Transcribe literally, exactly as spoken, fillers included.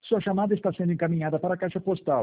Sua chamada está sendo encaminhada para a caixa postal